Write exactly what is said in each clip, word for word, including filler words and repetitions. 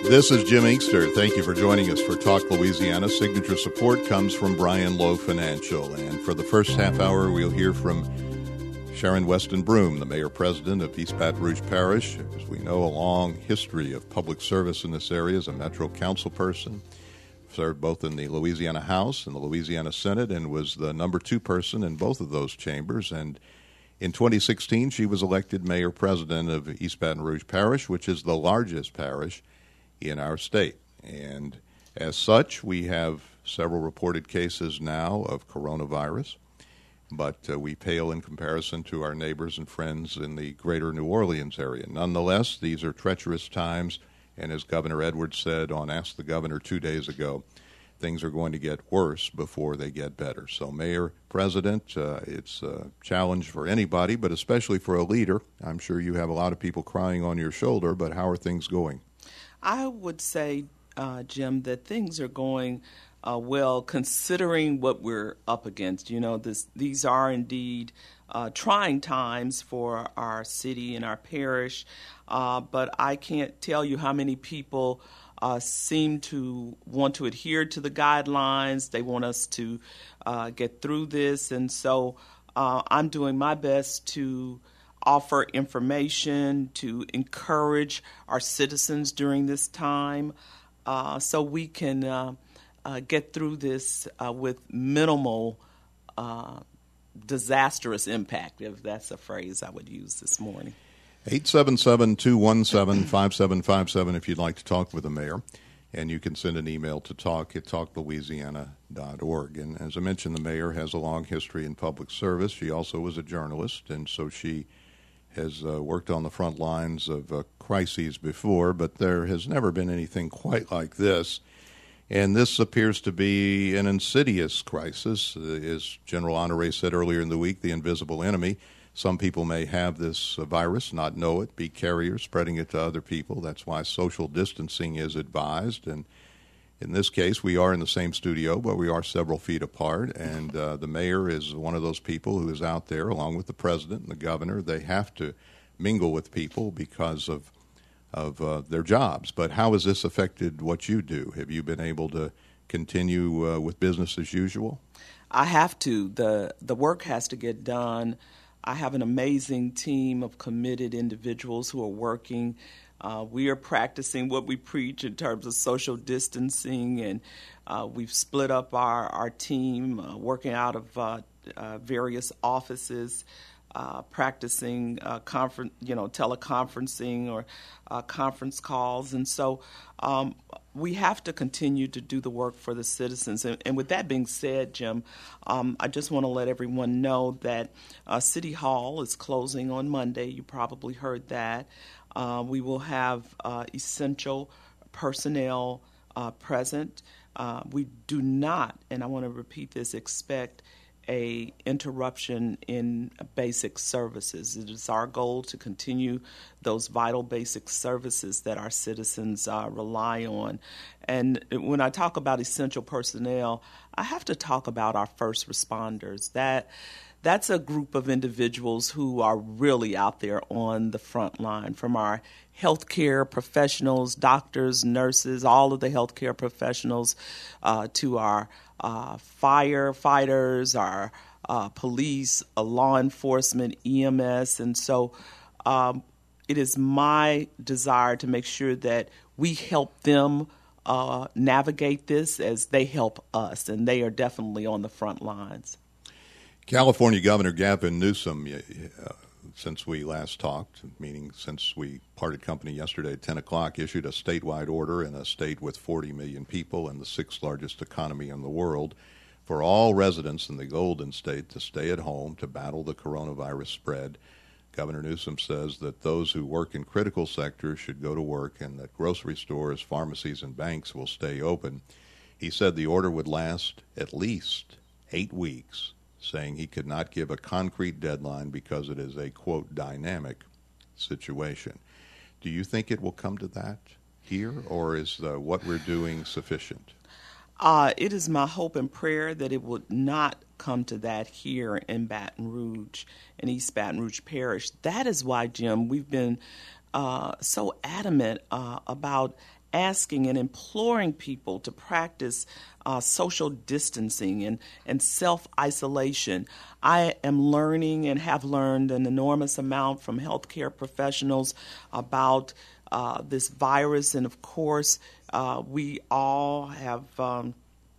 This is Jim Inkster. Thank you for joining us for Talk Louisiana. Signature support comes from Brian Lowe Financial. And for the first half hour, we'll hear from Sharon Weston Broome, the mayor-president of East Baton Rouge Parish. As we know, a long history of public service in this area as a Metro Council person. Served both in the Louisiana House and the Louisiana Senate and was the number two person in both of those chambers. And in twenty sixteen, she was elected mayor-president of East Baton Rouge Parish, which is the largest parish in our state. And as such, we have several reported cases now of coronavirus, but uh, we pale in comparison to our neighbors and friends in the greater New Orleans area. Nonetheless, these are treacherous times, and as Governor Edwards said on Ask the Governor two days ago, things are going to get worse before they get better. So, Mayor, President, uh, it's a challenge for anybody, but especially for a leader. I'm sure you have a lot of people crying on your shoulder, but how are things going? I would say, uh, Jim, that things are going uh, well considering what we're up against. You know, this, these are indeed uh, trying times for our city and our parish, uh, but I can't tell you how many people uh, seem to want to adhere to the guidelines. They want us to uh, get through this, and so uh, I'm doing my best to offer information, to encourage our citizens during this time uh, so we can uh, uh, get through this uh, with minimal uh, disastrous impact, if that's a phrase I would use this morning. eight seven seven, two one seven, five seven five seven if you'd like to talk with the mayor. And you can send an email to talk at talk louisiana dot org. And as I mentioned, the mayor has a long history in public service. She also was a journalist, and so she has uh, worked on the front lines of uh, crises before, but there has never been anything quite like this. And this appears to be an insidious crisis. Uh, as General Honore said earlier in the week, the invisible enemy. Some people may have this uh, virus, not know it, be carriers, spreading it to other people. That's why social distancing is advised. And in this case, we are in the same studio, but we are several feet apart, and uh, the mayor is one of those people who is out there, along with the president and the governor. They have to mingle with people because of of uh, their jobs. But how has this affected what you do? Have you been able to continue uh, with business as usual? I have to. The, the work has to get done. I have an amazing team of committed individuals who are working. Uh, we are practicing what we preach in terms of social distancing, and uh, we've split up our, our team, uh, working out of uh, uh, various offices, uh, practicing uh, conference, you know, teleconferencing or uh, conference calls. And so um, we have to continue to do the work for the citizens. And, and with that being said, Jim, um, I just want to let everyone know that uh, City Hall is closing on Monday. You probably heard that. Uh, we will have uh, essential personnel uh, present. Uh, we do not, and I want to repeat this, expect a interruption in basic services. It is our goal to continue those vital basic services that our citizens uh, rely on. And when I talk about essential personnel, I have to talk about our first responders. That That's a group of individuals who are really out there on the front line, from our healthcare professionals, doctors, nurses, all of the healthcare professionals, uh, to our uh, firefighters, our uh, police, uh, law enforcement, E M S. And so um, it is my desire to make sure that we help them uh, navigate this as they help us, and they are definitely on the front lines. California Governor Gavin Newsom, uh, since we last talked, meaning since we parted company yesterday at ten o'clock, issued a statewide order in a state with forty million people and the sixth largest economy in the world for all residents in the Golden State to stay at home to battle the coronavirus spread. Governor Newsom says that those who work in critical sectors should go to work and that grocery stores, pharmacies, and banks will stay open. He said the order would last at least eight weeks. Saying he could not give a concrete deadline because it is a, quote, dynamic situation. Do you think it will come to that here, or is uh, what we're doing sufficient? Uh, it is my hope and prayer that it would not come to that here in Baton Rouge, in East Baton Rouge Parish. That is why, Jim, we've been uh, so adamant uh, about asking and imploring people to practice uh, social distancing and, and self-isolation. I am learning and have learned an enormous amount from healthcare professionals about uh, this virus, and of course, uh, we all have um,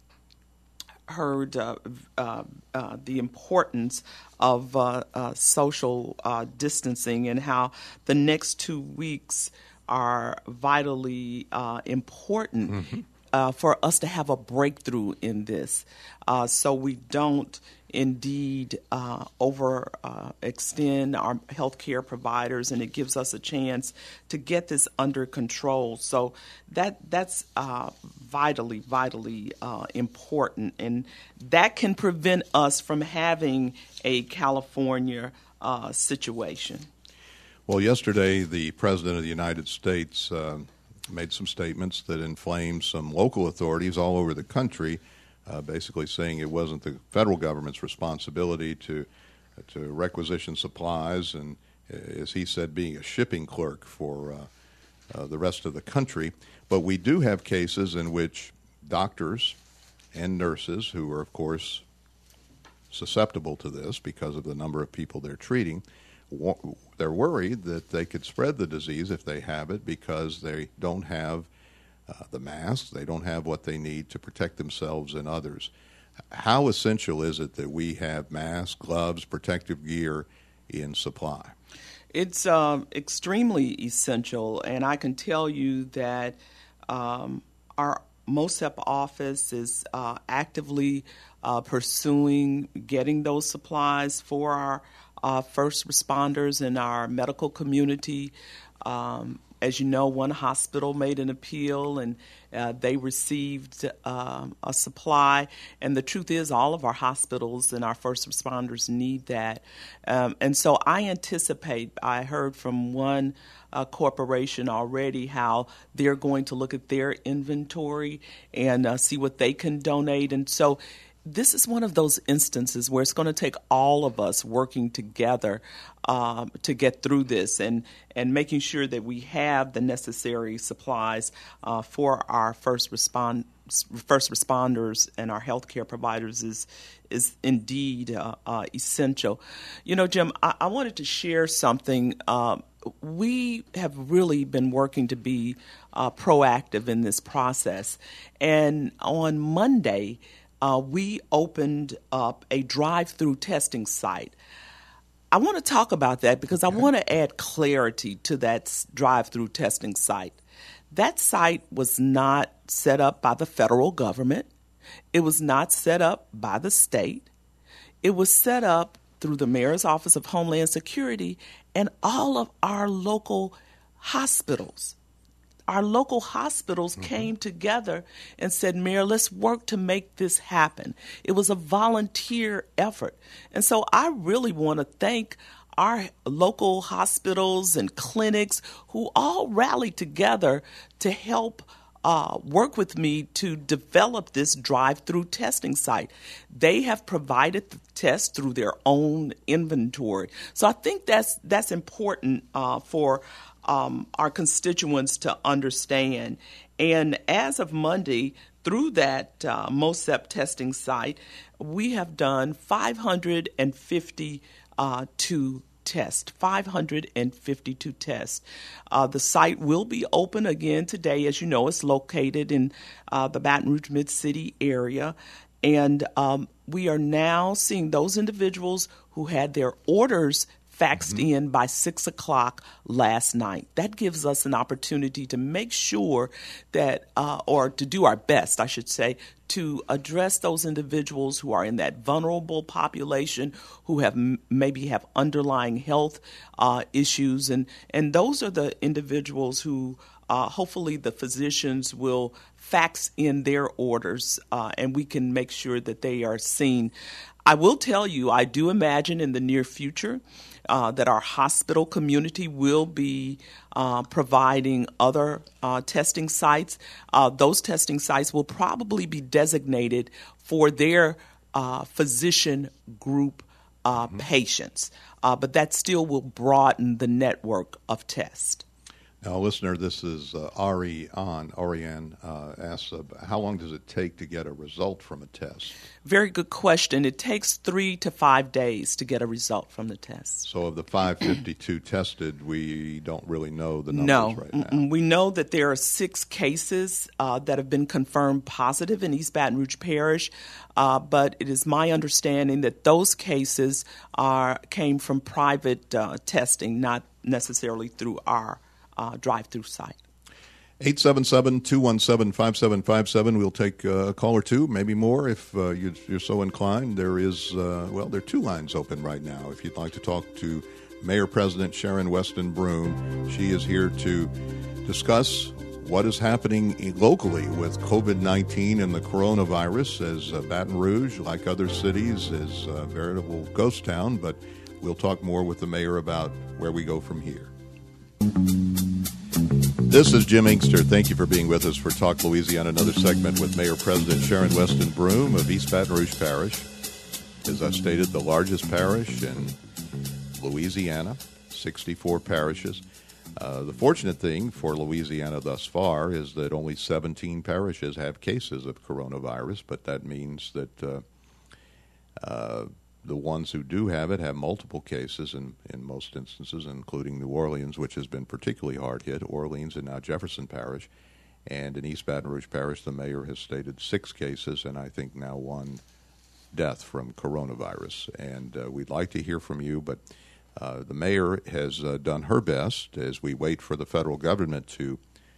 heard uh, uh, uh, the importance of uh, uh, social uh, distancing and how the next two weeks are vitally uh, important mm-hmm. uh, for us to have a breakthrough in this, uh, so we don't indeed uh, over uh, extend our healthcare providers, and it gives us a chance to get this under control. So that that's uh, vitally, vitally uh, important, and that can prevent us from having a California uh, situation. Well, yesterday, the President of the United States uh, made some statements that inflamed some local authorities all over the country, uh, basically saying it wasn't the federal government's responsibility to to requisition supplies, and, as he said, being a shipping clerk for uh, uh, the rest of the country. But we do have cases in which doctors and nurses, who are, of course, susceptible to this because of the number of people they're treating, they're worried that they could spread the disease if they have it because they don't have uh, the masks, they don't have what they need to protect themselves and others. How essential is it that we have masks, gloves, protective gear in supply? It's um, extremely essential, and I can tell you that um, our MOSEP office is uh, actively uh, pursuing getting those supplies for our Uh, first responders in our medical community. Um, as you know, one hospital made an appeal, and uh, they received um, a supply. And the truth is, all of our hospitals and our first responders need that. Um, and so I anticipate, I heard from one uh, corporation already how they're going to look at their inventory and uh, see what they can donate. And so this is one of those instances where it's going to take all of us working together um, to get through this, and, and making sure that we have the necessary supplies uh, for our first respond first responders and our healthcare providers is is indeed uh, uh, essential. You know, Jim, I, I wanted to share something. Um, we have really been working to be uh, proactive in this process, and on Monday, Uh, we opened up a drive-through testing site. I want to talk about that because I want to add clarity to that drive-through testing site. That site was not set up by the federal government. It was not set up by the state. It was set up through the Mayor's Office of Homeland Security and all of our local hospitals. Our local hospitals mm-hmm. came together and said, Mayor, let's work to make this happen. It was a volunteer effort. And so I really want to thank our local hospitals and clinics who all rallied together to help uh, work with me to develop this drive-through testing site. They have provided the test through their own inventory. So I think that's, that's important uh, for Um, our constituents to understand. And as of Monday, through that uh, MOSEP testing site, we have done five hundred fifty-two tests, five hundred fifty-two tests. Uh, the site will be open again today. As you know, it's located in uh, the Baton Rouge Mid-City area. And um, we are now seeing those individuals who had their orders faxed mm-hmm. in by six o'clock last night. That gives us an opportunity to make sure that, uh, or to do our best, I should say, to address those individuals who are in that vulnerable population, who have m- maybe have underlying health uh, issues, and and those are the individuals who uh, hopefully the physicians will fax in their orders, uh, and we can make sure that they are seen. I will tell you, I do imagine in the near future uh, that our hospital community will be uh, providing other uh, testing sites. Uh, those testing sites will probably be designated for their uh, physician group uh, mm-hmm. patients, uh, but that still will broaden the network of tests. Now, listener, this is uh, Ari on. Ariane uh, asks, uh, how long does it take to get a result from a test? Very good question. It takes three to five days to get a result from the test. So of the five fifty-two tested, we don't really know the numbers no. right now. No. We know that there are six cases uh, that have been confirmed positive in East Baton Rouge Parish, uh, but it is my understanding that those cases are came from private uh, testing, not necessarily through our Uh, drive-through site. eight seven seven, two one seven, five seven five seven. We'll take uh, a call or two, maybe more, if uh, you, you're so inclined. There is, uh, well, there are two lines open right now. If you'd like to talk to Mayor President Sharon Weston Broome, she is here to discuss what is happening locally with covid nineteen and the coronavirus, as uh, Baton Rouge, like other cities, is a veritable ghost town. But we'll talk more with the mayor about where we go from here. This is Jim Inkster. Thank you for being with us for Talk Louisiana, another segment with Mayor President Sharon Weston Broome of East Baton Rouge Parish. As I stated, the largest parish in Louisiana, sixty-four parishes. Uh, the fortunate thing for Louisiana thus far is that only seventeen parishes have cases of coronavirus, but that means that uh, uh, the ones who do have it have multiple cases in, in most instances, including New Orleans, which has been particularly hard hit, Orleans and now Jefferson Parish. And in East Baton Rouge Parish, the mayor has stated six cases and I think now one death from coronavirus. And uh, we'd like to hear from you, but uh, the mayor has uh, done her best as we wait for the federal government to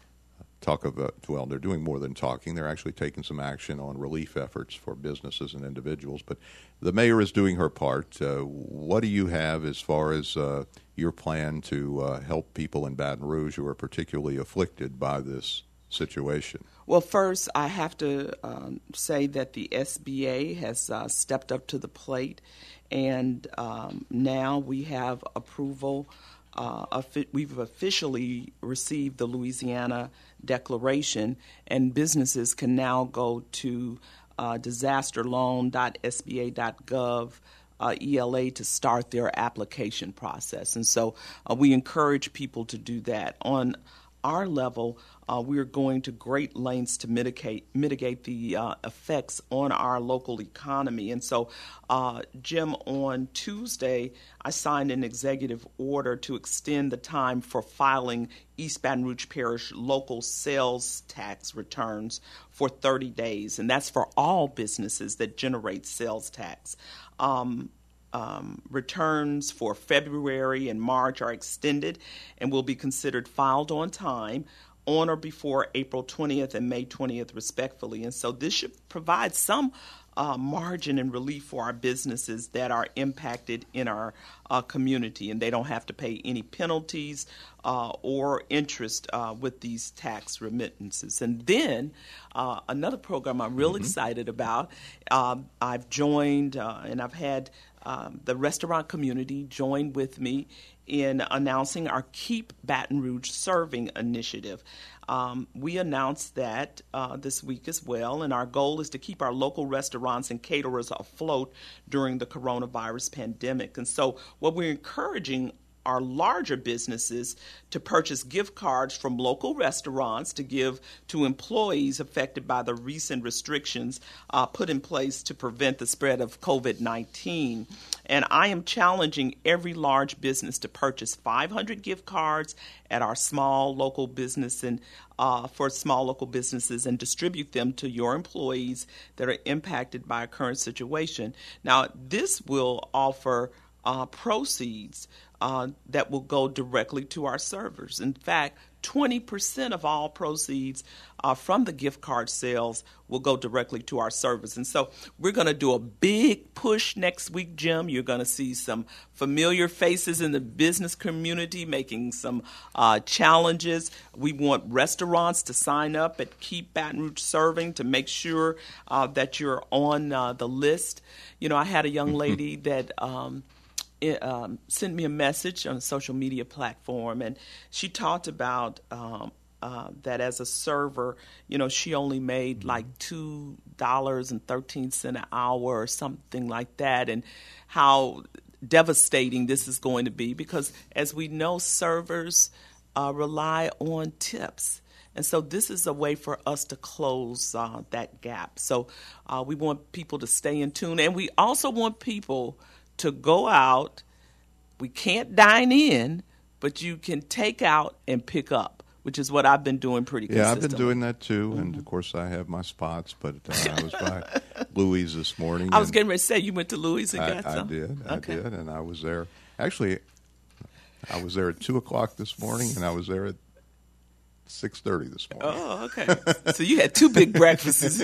talk of, uh, well, they're doing more than talking. They're actually taking some action on relief efforts for businesses and individuals. But the mayor is doing her part. Uh, what do you have as far as uh, your plan to uh, help people in Baton Rouge who are particularly afflicted by this situation? Well, first, I have to um, say that the S B A has uh, stepped up to the plate, and um, now we have approval. Uh, we've officially received the Louisiana Declaration, and businesses can now go to uh, disaster loan dot S B A dot gov uh, E L A to start their application process. And so uh, we encourage people to do that. On our level, uh, we're going to great lengths to mitigate mitigate the uh, effects on our local economy. And so, uh, Jim, on Tuesday, I signed an executive order to extend the time for filing East Baton Rouge Parish local sales tax returns for thirty days. And that's for all businesses that generate sales tax. Um, Um, returns for February and March are extended and will be considered filed on time on or before April twentieth and May twentieth, respectively. And so this should provide some uh, margin and relief for our businesses that are impacted in our uh, community, and they don't have to pay any penalties uh, or interest uh, with these tax remittances. And then uh, another program I'm real mm-hmm. excited about, uh, I've joined uh, and I've had Um, the restaurant community joined with me in announcing our Keep Baton Rouge Serving initiative. Um, we announced that uh, this week as well, and our goal is to keep our local restaurants and caterers afloat during the coronavirus pandemic. And so what we're encouraging our larger businesses to purchase gift cards from local restaurants to give to employees affected by the recent restrictions uh, put in place to prevent the spread of covid nineteen. And I am challenging every large business to purchase five hundred gift cards at our small local business and uh, for small local businesses and distribute them to your employees that are impacted by a current situation. Now, this will offer uh, proceeds Uh, that will go directly to our servers. In fact, twenty percent of all proceeds uh, from the gift card sales will go directly to our servers. And so we're going to do a big push next week, Jim. You're going to see some familiar faces in the business community making some uh, challenges. We want restaurants to sign up at Keep Baton Rouge Serving to make sure uh, that you're on uh, the list. You know, I had a young lady that um, It, um, sent me a message on a social media platform, and she talked about um, uh, that as a server, you know, she only made like two dollars and thirteen cents an hour or something like that, and how devastating this is going to be because, as we know, servers uh, rely on tips. And so this is a way for us to close uh, that gap. So uh, we want people to stay in tune. And we also want people to go out. We can't dine in, but you can take out and pick up, which is what I've been doing pretty yeah, consistently. Yeah, I've been doing that too. Mm-hmm. And, of course, I have my spots. But uh, I was by Louis this morning. I was getting ready to say, you went to Louis and I, got I some? did. I okay. did. And I was there. Actually, I was there at two o'clock this morning, and I was there at six thirty this morning. Oh, okay. So you had two big breakfasts.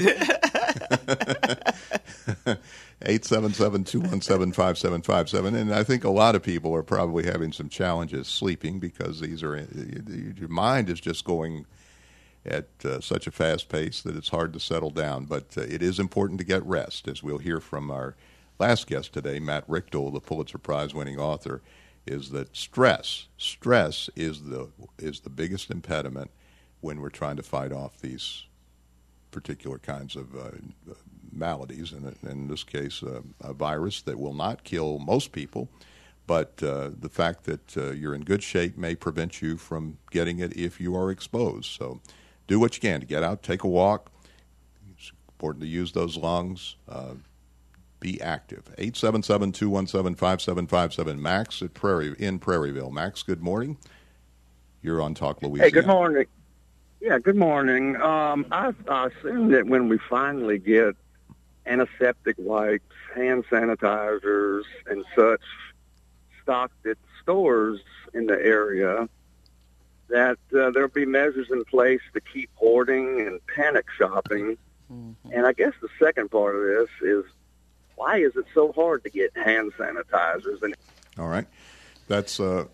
eight seven seven, two one seven, five seven five seven. And I think a lot of people are probably having some challenges sleeping because these are your mind is just going at uh, such a fast pace that it's hard to settle down. But uh, it is important to get rest, as we'll hear from our last guest today, Matt Richtel, the Pulitzer Prize-winning author, is that stress, stress is the is the biggest impediment when we're trying to fight off these particular kinds of uh, maladies, and in this case, uh, a virus that will not kill most people, but uh, the fact that uh, you're in good shape may prevent you from getting it if you are exposed. So do what you can to get out, take a walk. It's important to use those lungs. Uh, be active. eight seven seven, two one seven, five seven five seven. Max at Prairie in Prairieville. Max, good morning. You're on Talk Louisiana. Hey, good morning. Yeah, good morning. Um, I, I assume that when we finally get antiseptic wipes, hand sanitizers, and such stocked at stores in the area, that uh, there'll be measures in place to keep hoarding and panic shopping. Mm-hmm. And I guess the second part of this is, why is it so hard to get hand sanitizers? And all right. That's uh,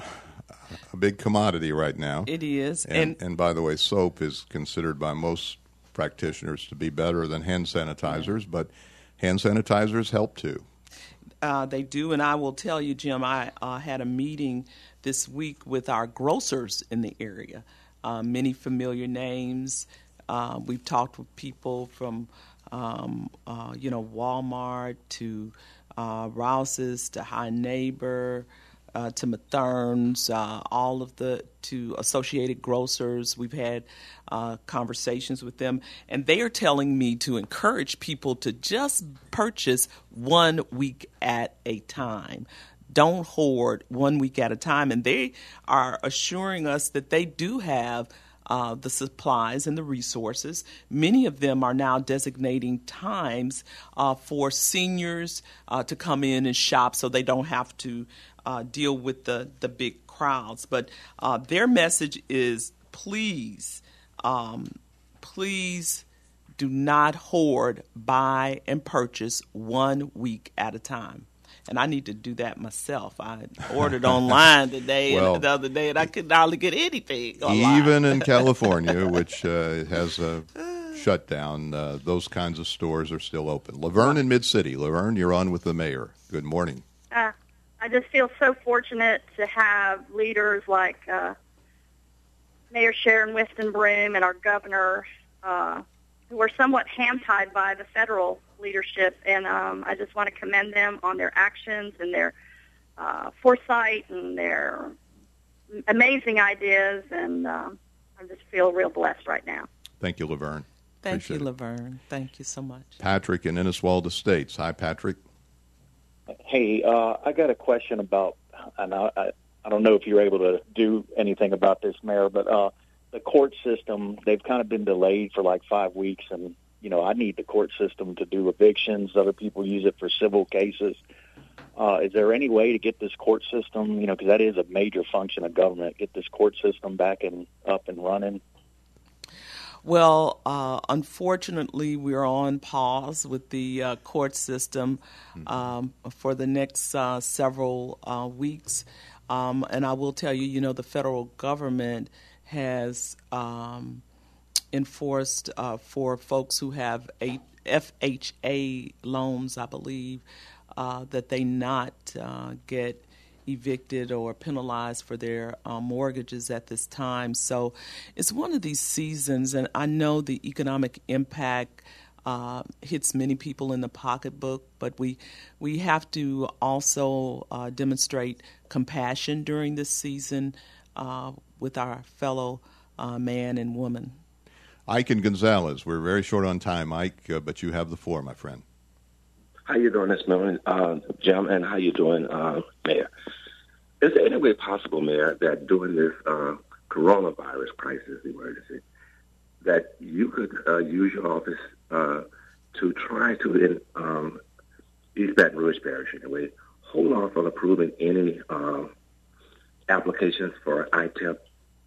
a big commodity right now. It is. And, and, and by the way, soap is considered by most practitioners to be better than hand sanitizers, but hand sanitizers help too. Uh, they do, and I will tell you, Jim, I uh, had a meeting this week with our grocers in the area. Uh, many familiar names. Uh, we've talked with people from Um, uh, you know, Walmart to uh, Rouse's to High Neighbor uh, to Mathern's, uh, all of the to Associated Grocers. We've had uh, conversations with them, and they are telling me to encourage people to just purchase one week at a time. Don't hoard one week at a time, and they are assuring us that they do have Uh, the supplies and the resources. Many of them are now designating times uh, for seniors uh, to come in and shop so they don't have to uh, deal with the, the big crowds. But uh, their message is, please, um, please do not hoard, buy, and purchase one week at a time. And I need to do that myself. I ordered online today, well, and the other day, and I could hardly get anything online. Even in California, which uh, has a shutdown, uh, those kinds of stores are still open. Laverne in Mid-City. Laverne, you're on with the mayor. Good morning. Uh, I just feel so fortunate to have leaders like uh, Mayor Sharon Weston Broome and our governor uh, who are somewhat hand-tied by the federal leadership, and um, I just want to commend them on their actions and their uh, foresight and their amazing ideas, and um, I just feel real blessed right now. Thank you, Laverne. Thank Appreciate you, it. Laverne. Thank you so much. Patrick in Inniswald Estates. Hi, Patrick. Hey, uh, I got a question about, and I, I, I don't know if you're able to do anything about this, Mayor, but uh, the court system, they've kind of been delayed for like five weeks, and you know, I need the court system to do evictions. Other people use it for civil cases. Uh, is there any way to get this court system, you know, because that is a major function of government, get this court system back and up and running? Well, uh, unfortunately, we're on pause with the uh, court system um, for the next uh, several uh, weeks. Um, and I will tell you, you know, the federal government has um, enforced uh, for folks who have a F H A loans, I believe, uh, that they not uh, get evicted or penalized for their uh, mortgages at this time. So it's one of these seasons, and I know the economic impact uh, hits many people in the pocketbook, but we we have to also uh, demonstrate compassion during this season. Uh, with our fellow uh, man and woman. Ike and Gonzalez, we're very short on time, Ike, uh, but you have the floor, my friend. How you doing this morning, uh, Jim, and how you doing, uh, Mayor? Is there any way possible, Mayor, that during this uh, coronavirus crisis emergency, that you could uh, use your office uh, to try to, in um, East Baton Rouge Parish anyway, hold off on approving any uh, applications for I T E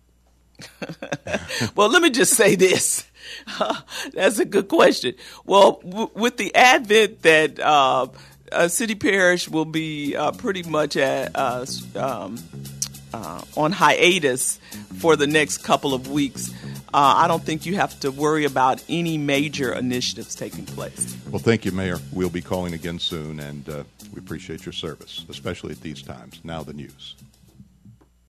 P? Well, let me just say this. That's a good question. Well, w- with the advent that uh, uh, City Parish will be uh, pretty much at, uh, um, uh, on hiatus for the next couple of weeks, uh, I don't think you have to worry about any major initiatives taking place. Well, thank you, Mayor. We'll be calling again soon, and uh, we appreciate your service, especially at these times. Now the news.